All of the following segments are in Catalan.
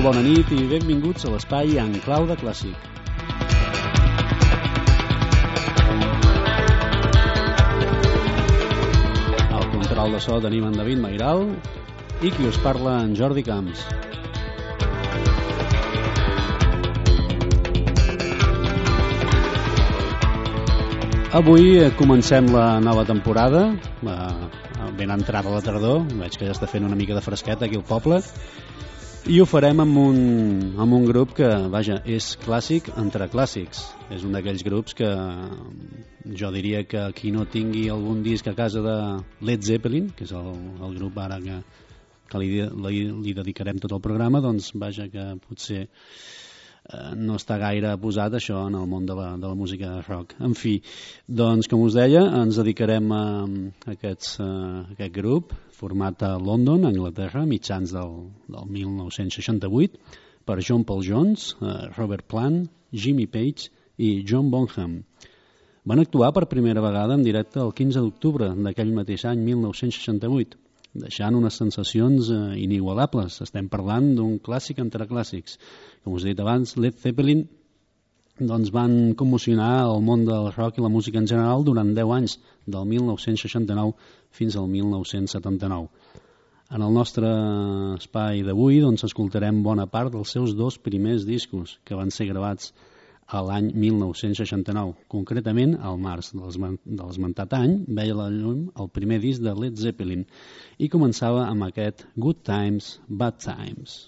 Molt bona nit i benvinguts a l'espai En Clau de Clàssic. Al control de so tenim en David Mairal i qui us parla en Jordi Camps. Avui comencem la nova temporada, ben entrada la tardor, veig que ja està fent una mica de fresqueta aquí al poble, i ho farem amb un grup que, vaja, és clàssic entre clàssics. És un d'aquells grups que jo diria que qui no tingui algun disc a casa de Led Zeppelin, que és el grup ara que li dedicarem tot el programa, doncs vaja que potser no està gaire posat això en el món de la música rock. En fi, doncs com us deia, ens dedicarem a aquest grup format a London, Anglaterra, mitjans del 1968, per John Paul Jones, Robert Plant, Jimmy Page i John Bonham. Van actuar per primera vegada en directe el 15 d'octubre d'aquell mateix any 1968, deixant unes sensacions inigualables. Estem parlant d'un clàssic entre clàssics. Com us he dit abans, Led Zeppelin doncs van commocionar el món del rock i la música en general durant 10 anys, del 1969 fins al 1979. En el nostre espai d'avui doncs, escoltarem bona part dels seus dos primers discos, que van ser gravats a l'any 1969. Concretament, al març de l'esmentat any, veia la llum el primer disc de Led Zeppelin i començava amb aquest Good Times, Bad Times.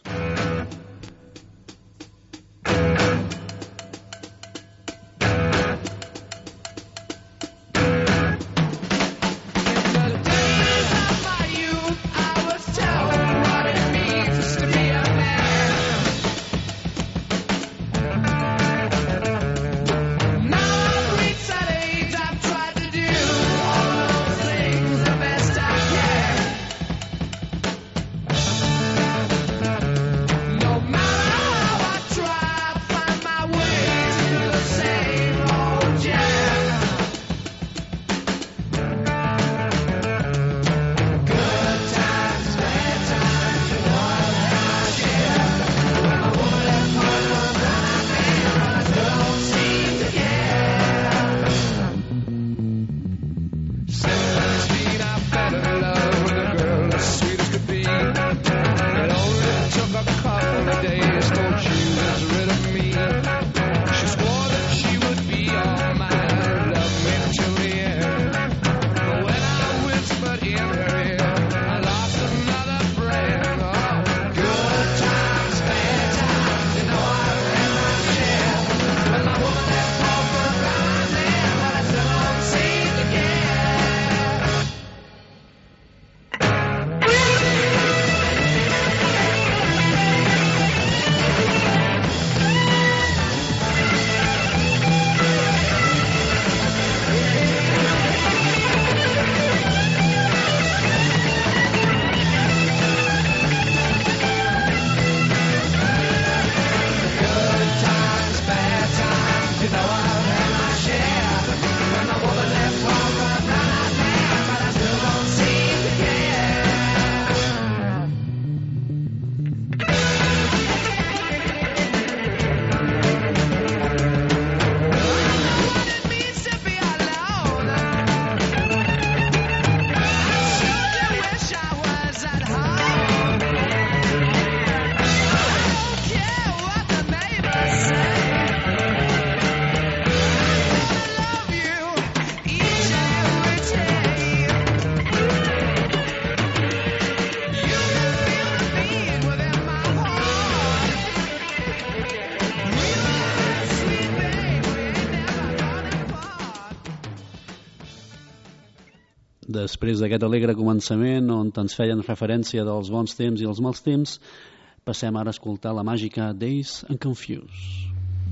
Després d'aquest alegre començament on ens feien referència dels bons temps i els mals temps, passem ara a escoltar la màgica Dazed and Confused.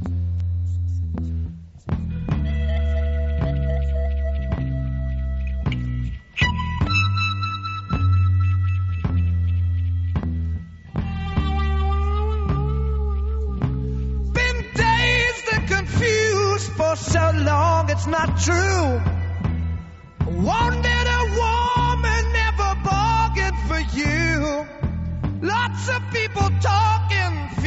Been dazed and confused for so long it's not true. Wanted a woman, never bargained for you. Lots of people talking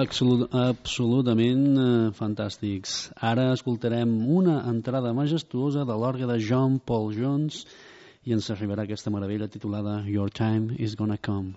absolutament fantàstics. Ara escoltarem una entrada majestuosa de l'orgue de John Paul Jones i ens arribarà aquesta meravella titulada Your Time is Gonna Come.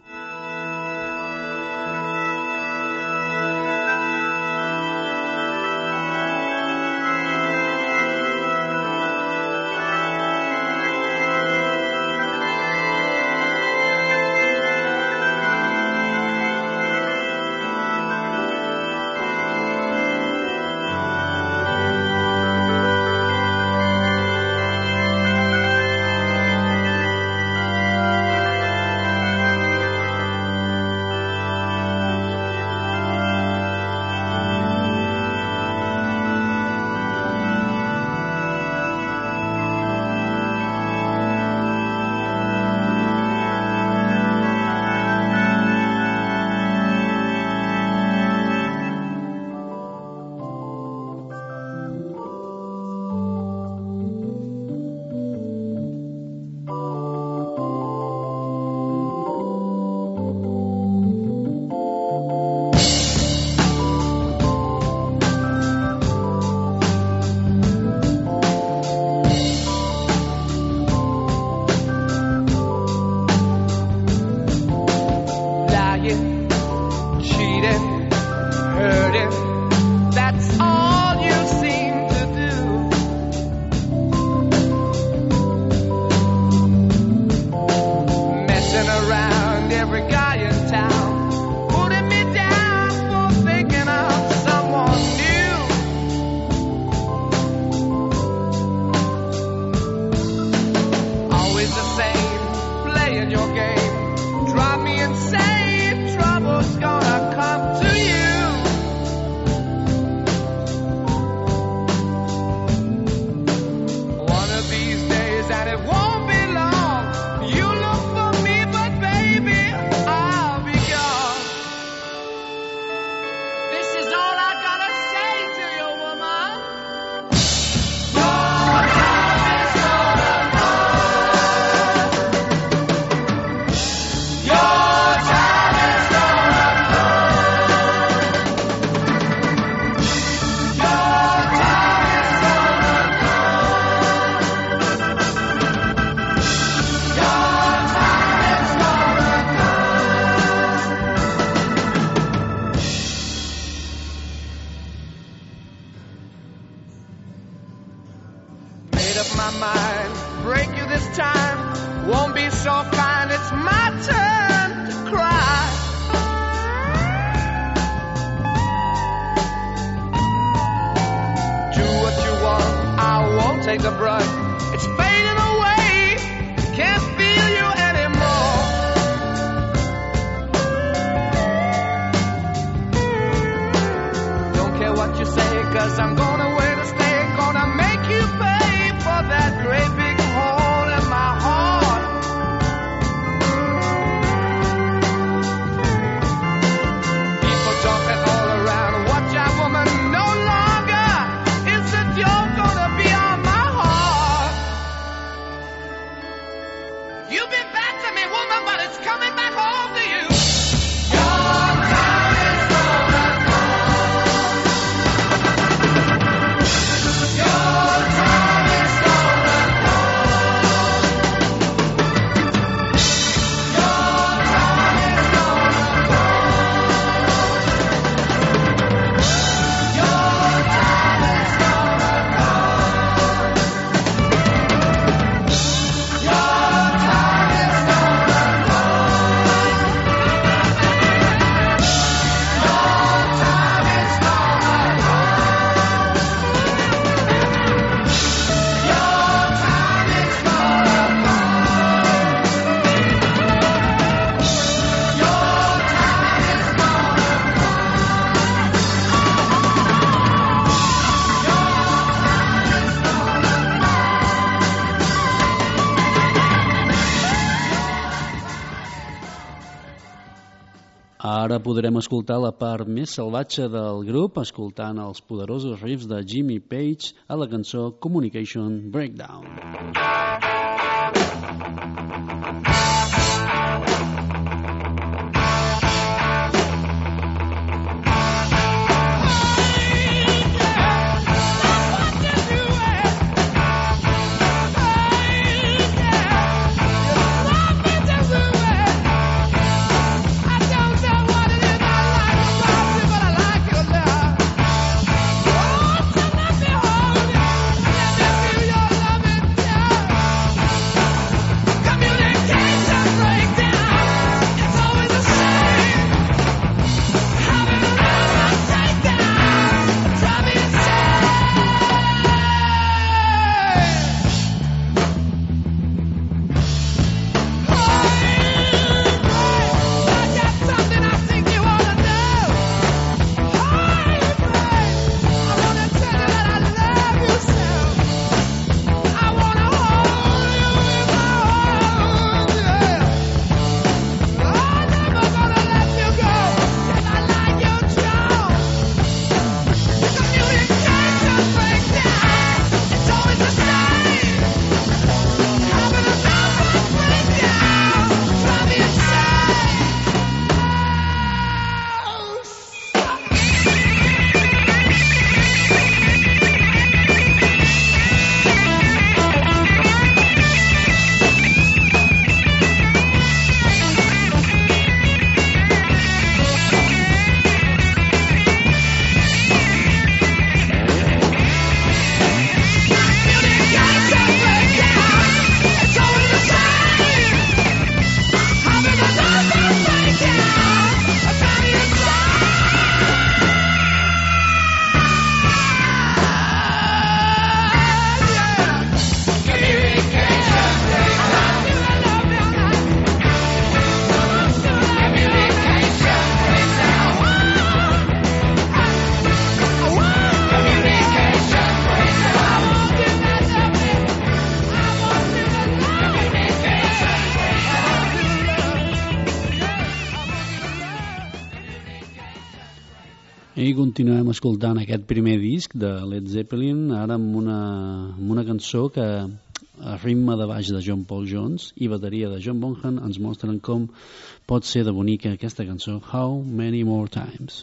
Ara podrem escoltar la part més salvatge del grup, escoltant els poderosos riffs de Jimmy Page a la cançó Communication Breakdown. I continuem escoltant aquest primer disc de Led Zeppelin, ara amb una cançó que a ritme de baix de John Paul Jones i bateria de John Bonham ens mostren com pot ser de bonica aquesta cançó, How Many More Times.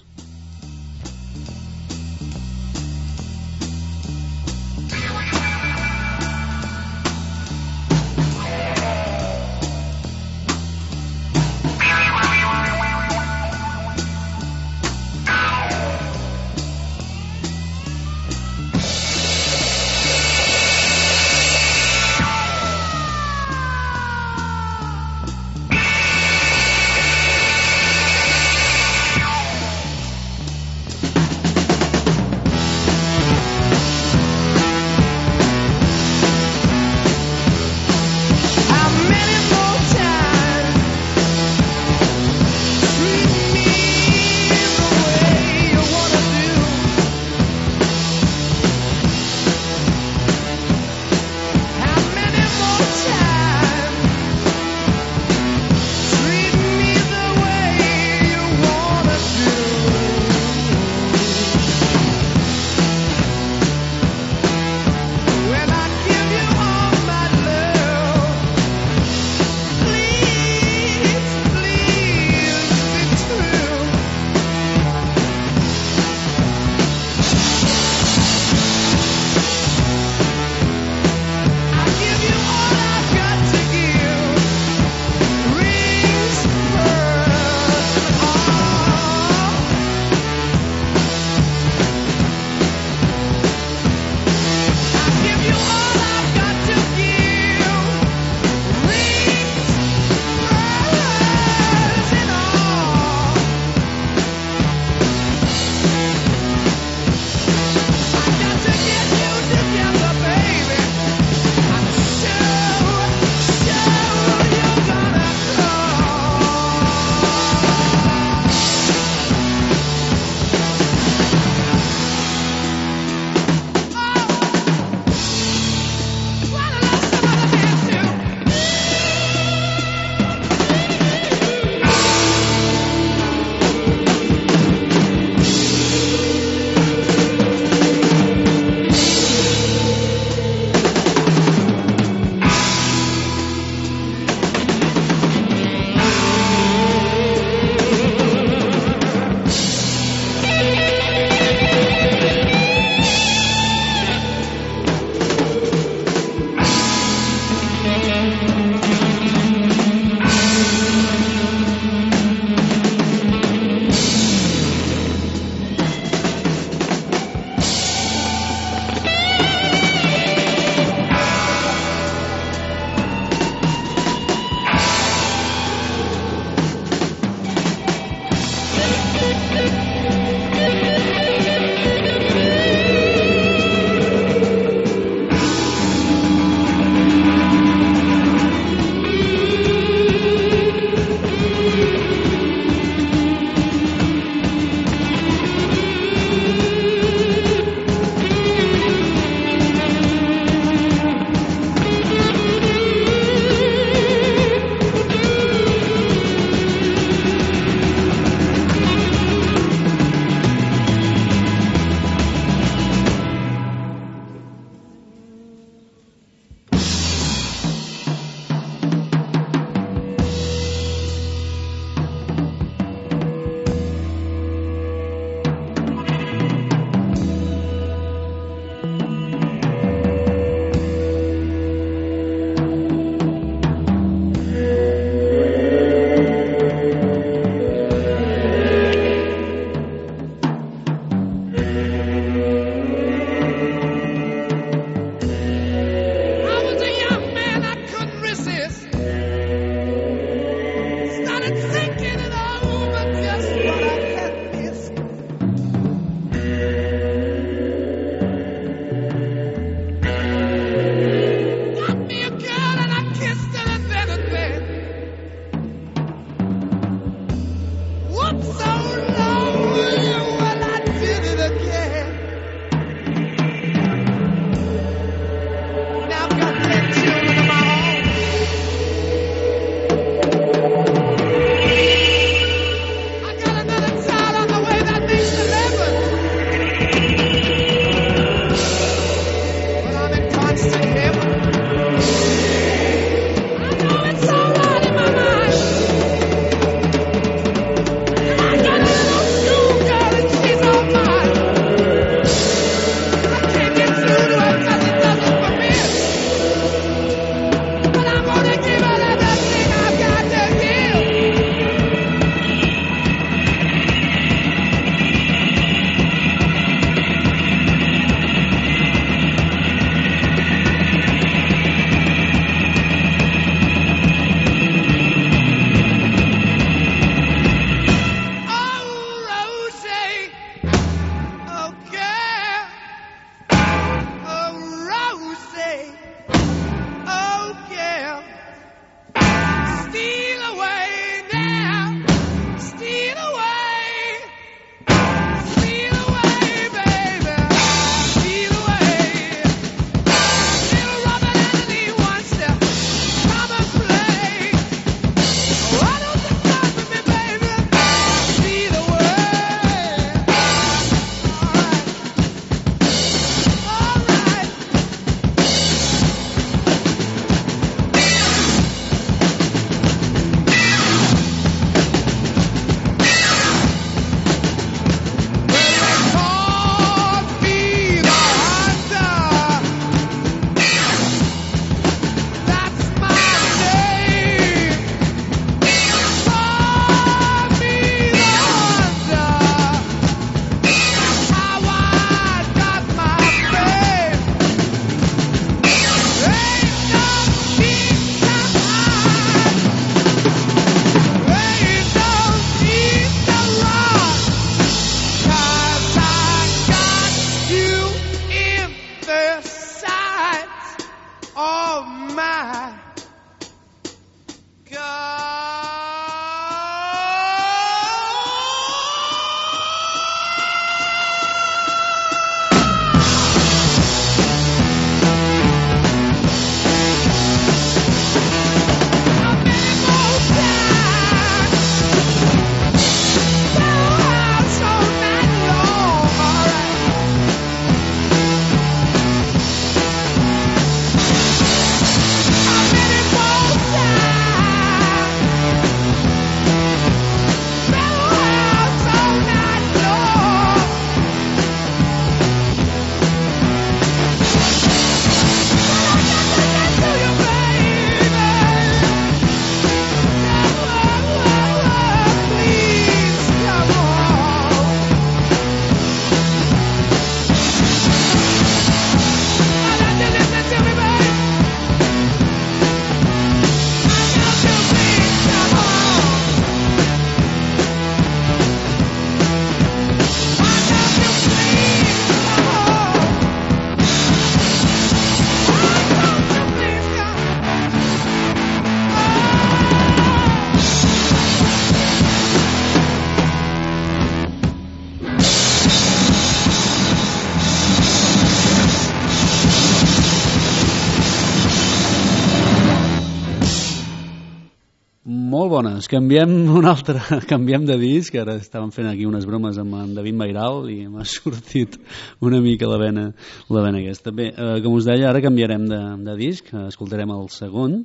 molt bones. Canviem de disc, ara estàvem fent aquí unes bromes amb en David Mairal i m'ha sortit una mica la vena aquesta. Bé, com us deia, ara canviarem de disc, escoltarem el segon,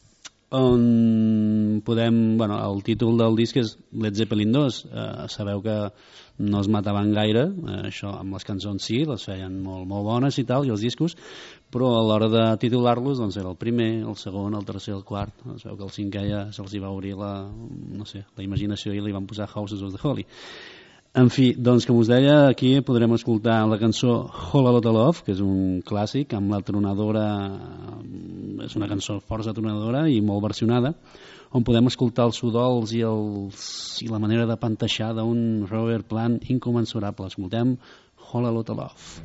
on podem... Bueno, el títol del disc és Led Zeppelin 2. Sabeu que no es mataven gaire, això amb les cançons sí, les feien molt, molt bones i tal, i els discos, però a l'hora de titular-los doncs era el primer, el segon, el tercer, el quart. Es veu que el cinquè ja se'ls va obrir la imaginació i li van posar Houses of the Holy. En fi, doncs com us deia, aquí podrem escoltar la cançó Whole Lotta Love, que és un clàssic amb la tronadora, és una cançó força tronadora i molt versionada, on podem escoltar els sudols i la manera de panteixar d'un Robert Plant inconmensurable. Escoltem Whole Lotta Love.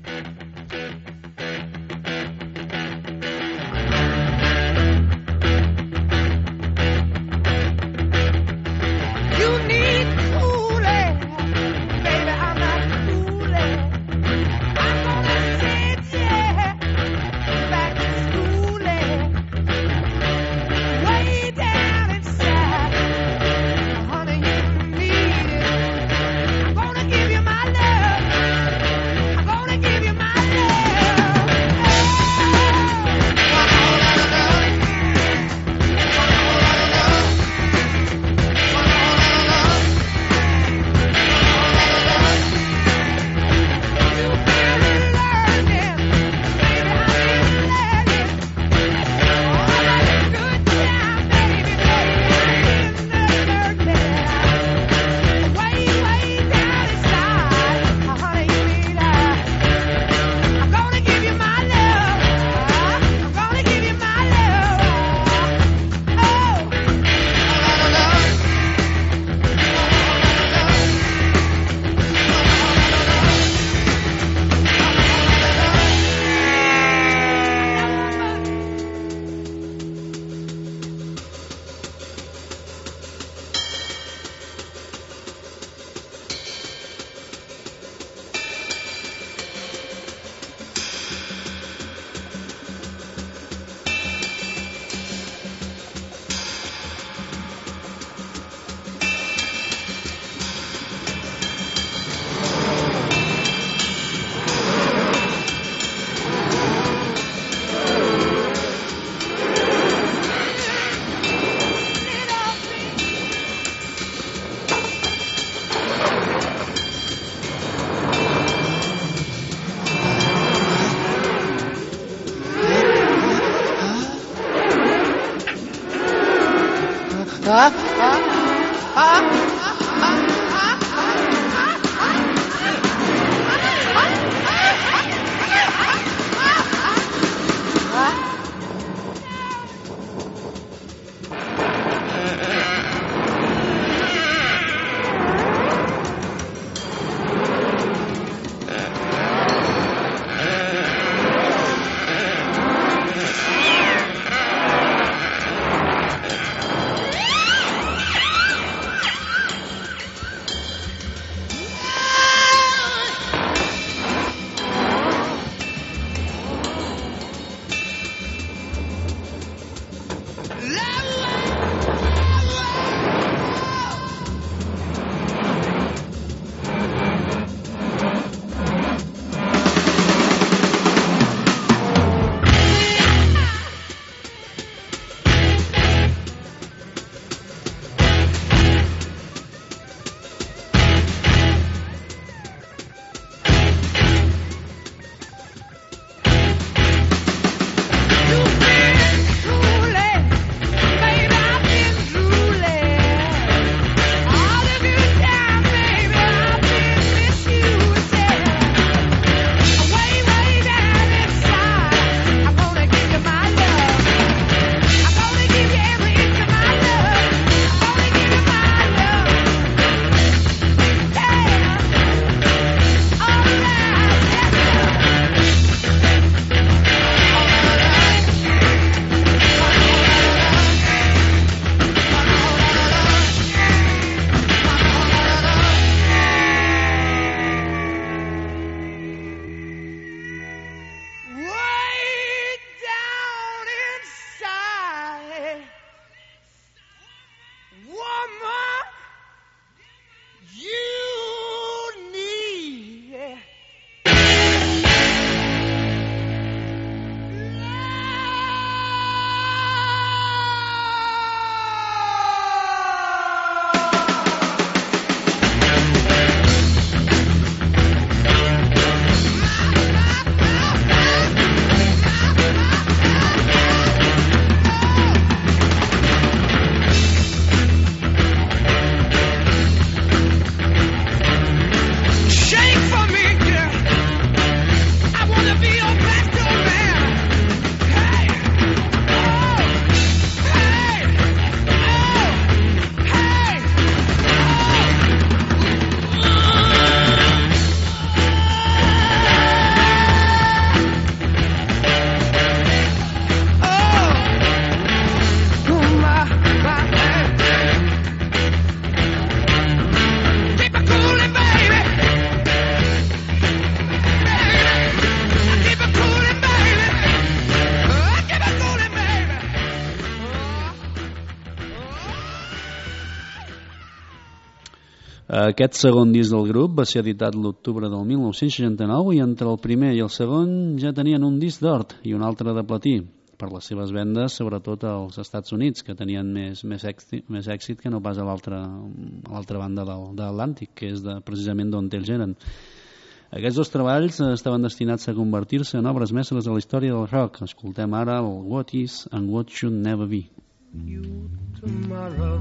Aquest segon disc del grup va ser editat l'octubre del 1969 i entre el primer i el segon ja tenien un disc d'or i un altre de platí, per les seves vendes, sobretot als Estats Units, que tenien més èxit que no pas a l'altra banda de l'Atlàntic, que és precisament d'on ells eren. Aquests dos treballs estaven destinats a convertir-se en obres mestres de la història del rock. Escoltem ara el What Is and What Should Never Be. You tomorrow,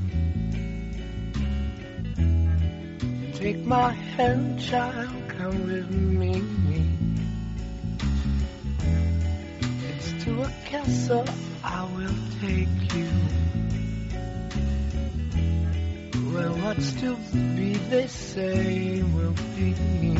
take my hand, child, come with me. To a castle I will take you, where what's to be, they say, will be.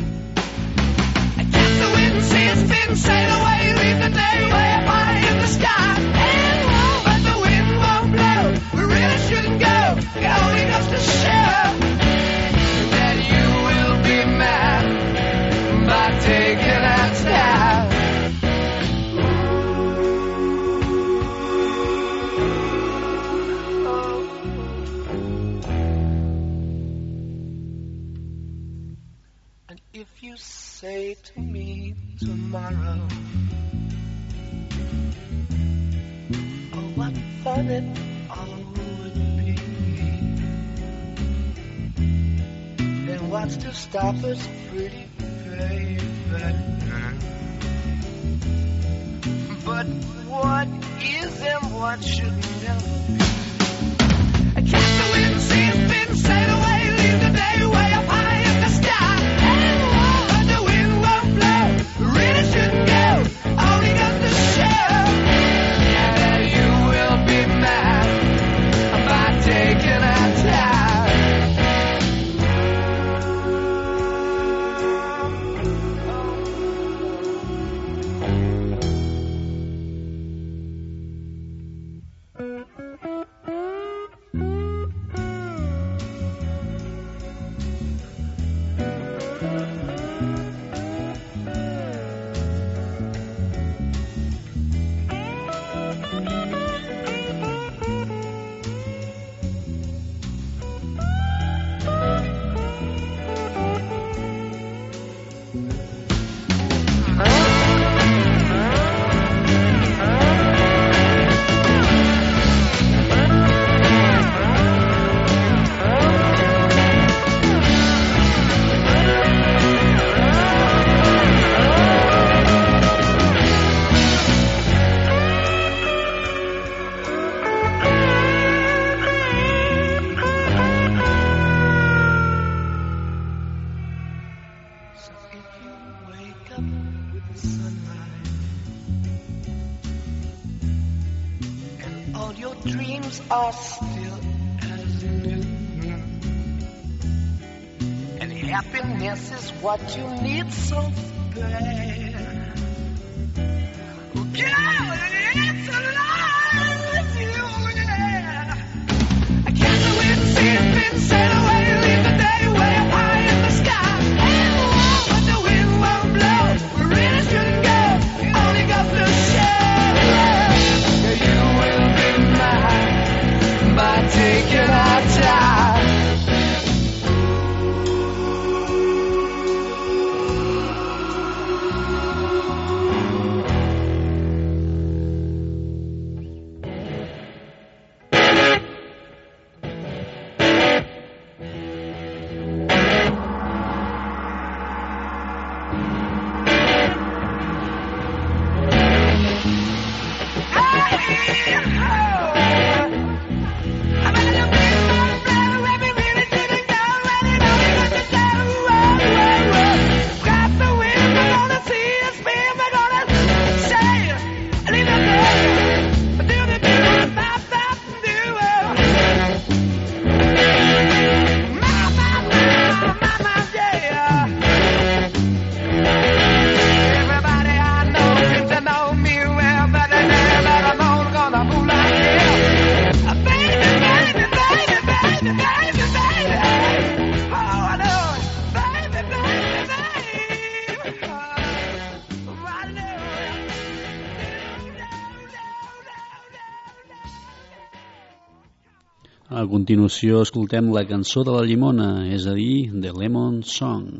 I guess the wind sees fin sail away, leave the day way up high in the sky. And but the wind won't blow, we really shouldn't go. It only goes to show that you will be mad by taking our time. If you say to me tomorrow, oh, what fun it all would be, then what's to stop us, pretty baby? But what is and what should never be? I catch the wind, see a fin, sail away, leave the day way up high in the sky. Really shouldn't go, only got to show that you will be mad by taking our time. Are still as new, and happiness is what you need so bad. Girl, it's alive with you, yeah. I catch the wind, see it fin, sail away, leave the day way up high in the sky. And but the wind won't blow, we really shouldn't go. It only goes to show that you will be mine by taking our time. A continuació escoltem la cançó de la llimona, és a dir, The Lemon Song.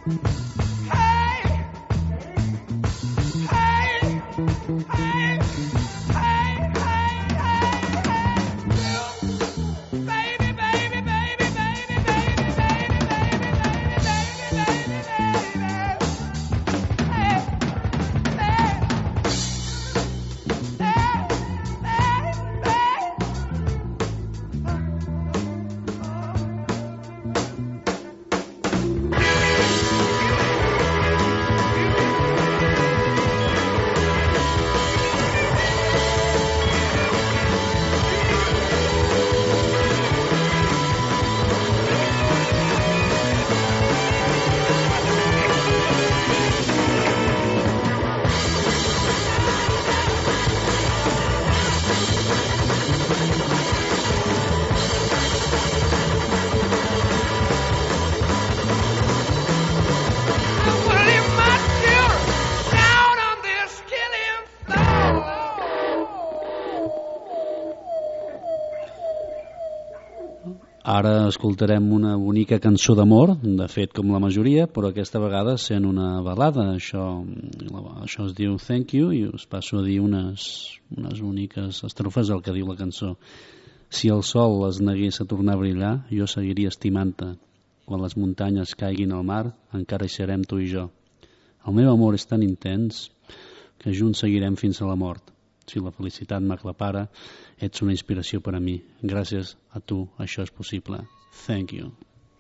Ara escoltarem una bonica cançó d'amor, de fet com la majoria, però aquesta vegada sent una balada. Això es diu Thank You i us passo a dir unes boniques estrofes del que diu la cançó. Si el sol es negués a tornar a brillar, jo seguiria estimant-te. Quan les muntanyes caiguin al mar, encara hi serem tu i jo. El meu amor és tan intens que junts seguirem fins a la mort. Si la felicitat m'aclapara, ets una inspiració per a mi. Gràcies a tu això és possible. Thank you.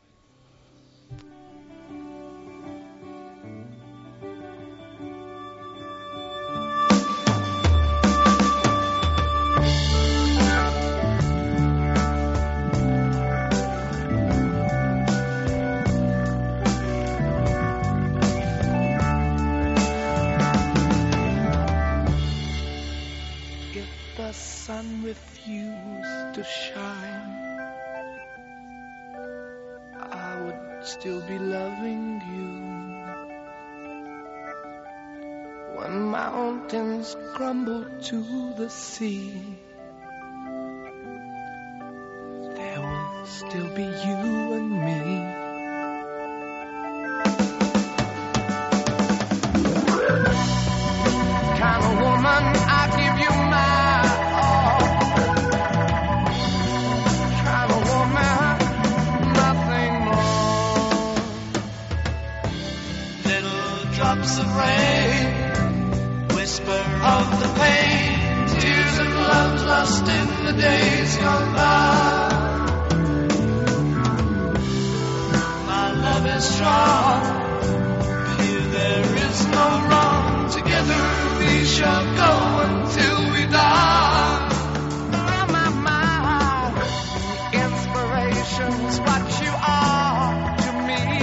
Sun refused to shine, I would still be loving you. When mountains crumble to the sea, there will still be you and me. Kind of woman, I give you my drops of rain, whisper of the pain, tears of love lost in the days gone by. My love is strong, here there is no wrong. Together we shall go until we die. My inspiration's what you are to me.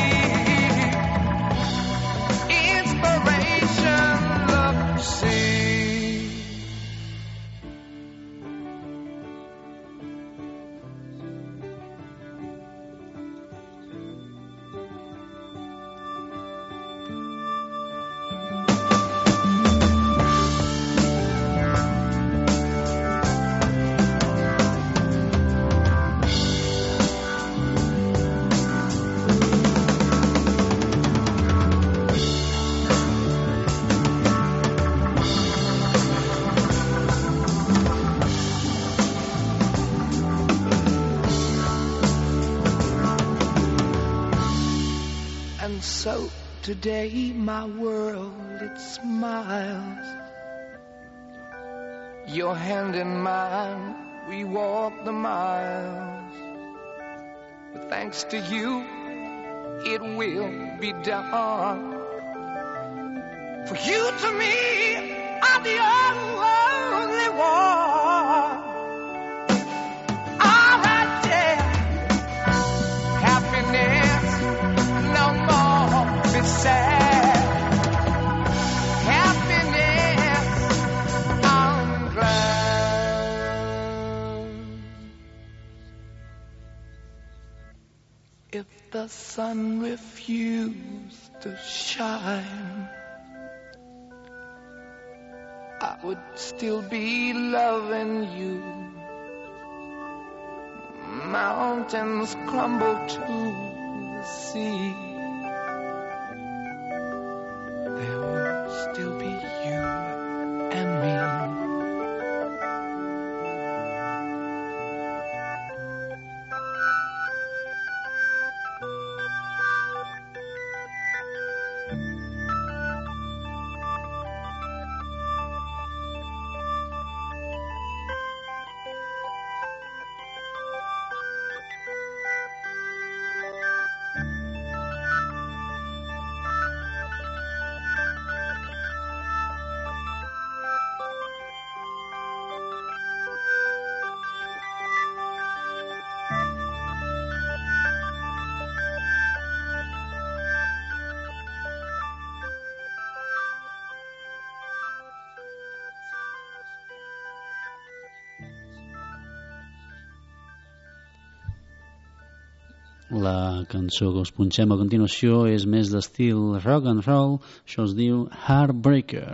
So today my world, it smiles. Your hand in mine, we walk the miles. But thanks to you, it will be done. For you to me are the only one. All right, yeah. Happiness, no more be sad. Happiness, I'm glad. If the sun refused to shine, I would still be loving you. Mountains crumble to the sea. La cançó que us punxem a continuació és més d'estil rock and roll, això es diu Heartbreaker.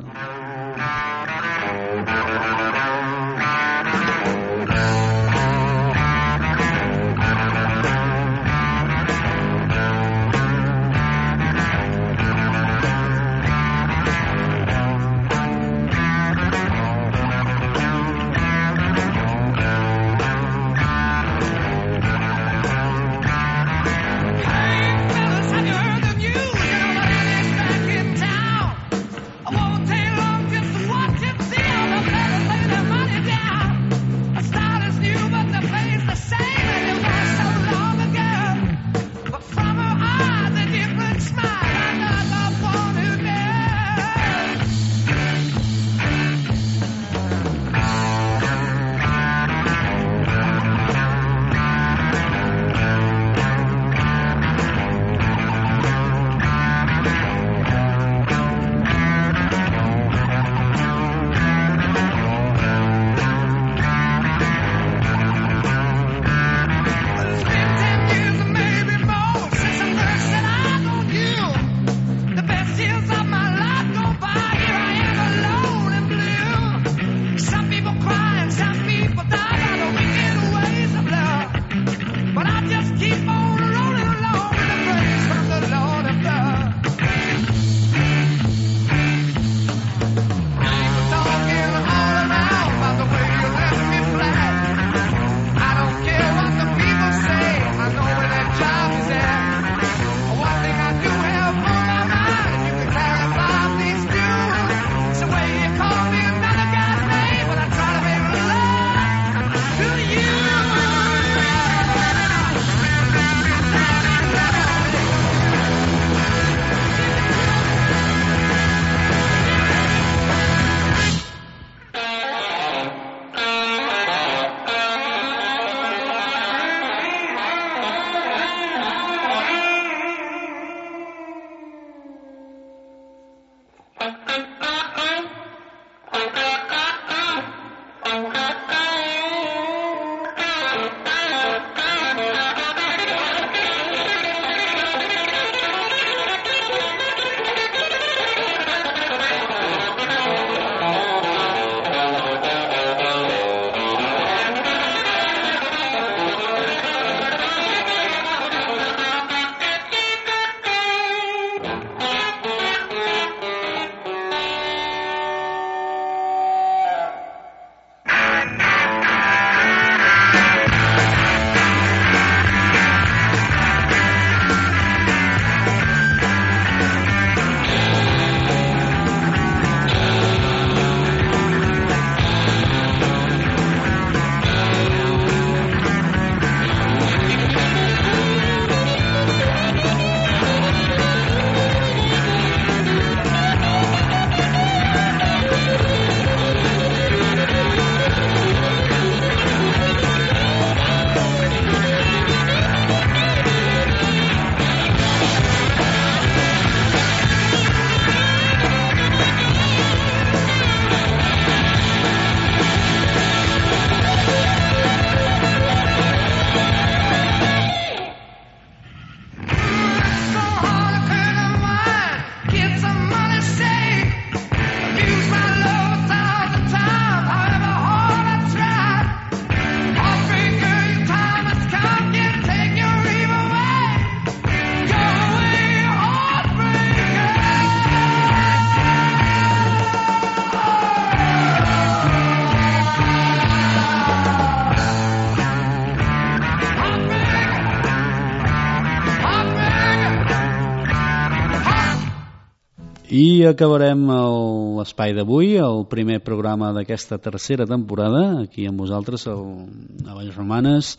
I acabarem l'espai d'avui, el primer programa d'aquesta tercera temporada, aquí amb vosaltres, a Vallromanes,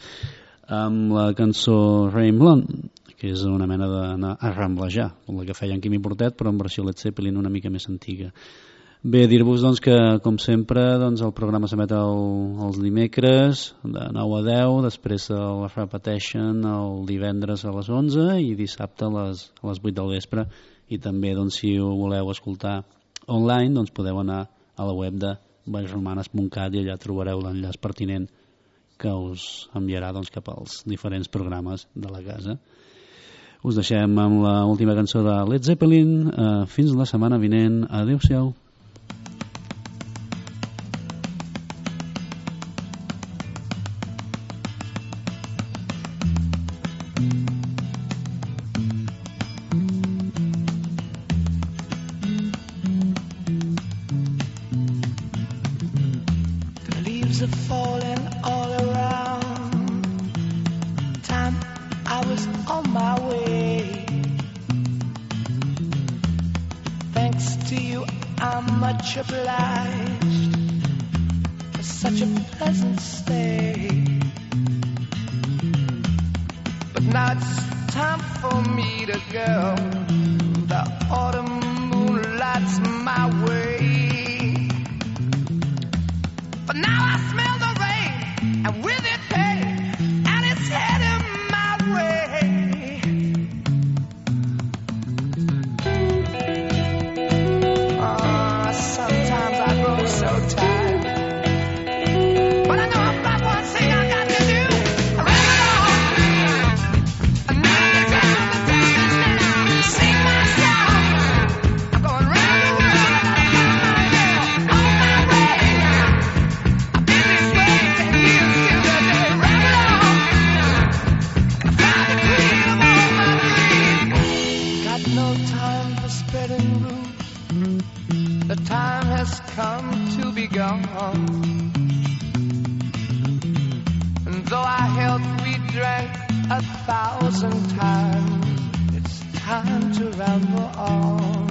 amb la cançó Rain Blonde, que és una mena d'anar a ramblejar, com la que feia en Quimi Portet, però en versió Led Zeppelin una mica més antiga. Bé, dir-vos doncs, que, com sempre, doncs, el programa s'emet els dimecres de 9 a 10, després el repeteixen el divendres a les 11 i dissabte a les 8 del vespre. I també, doncs, si ho voleu escoltar online, doncs podeu anar a la web de vallromanes.cat i allà trobareu l'enllaç pertinent que us enviarà doncs, cap als diferents programes de la casa. Us deixem amb l'última cançó de Led Zeppelin. Fins la setmana vinent. Adéu-siau. Obliged for such a pleasant stay, but now it's time for me to go. The autumn moon lights my way, but now I smell the rain and with it pain, and it's heading my way. Sometimes I grow so tired, but I know I've got one thing I got to do. I run along, another town, the town is now. Sing my song, I'm going round the world, I gotta find my girl on my way. I've been this way 10 years till the day. Run along, I find the queen of all my dreams. Got no time for spreading rumors. The time has come to be gone. And though our health we drank 1,000 times, it's time to ramble on.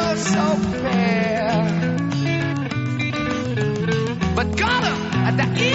But got him at the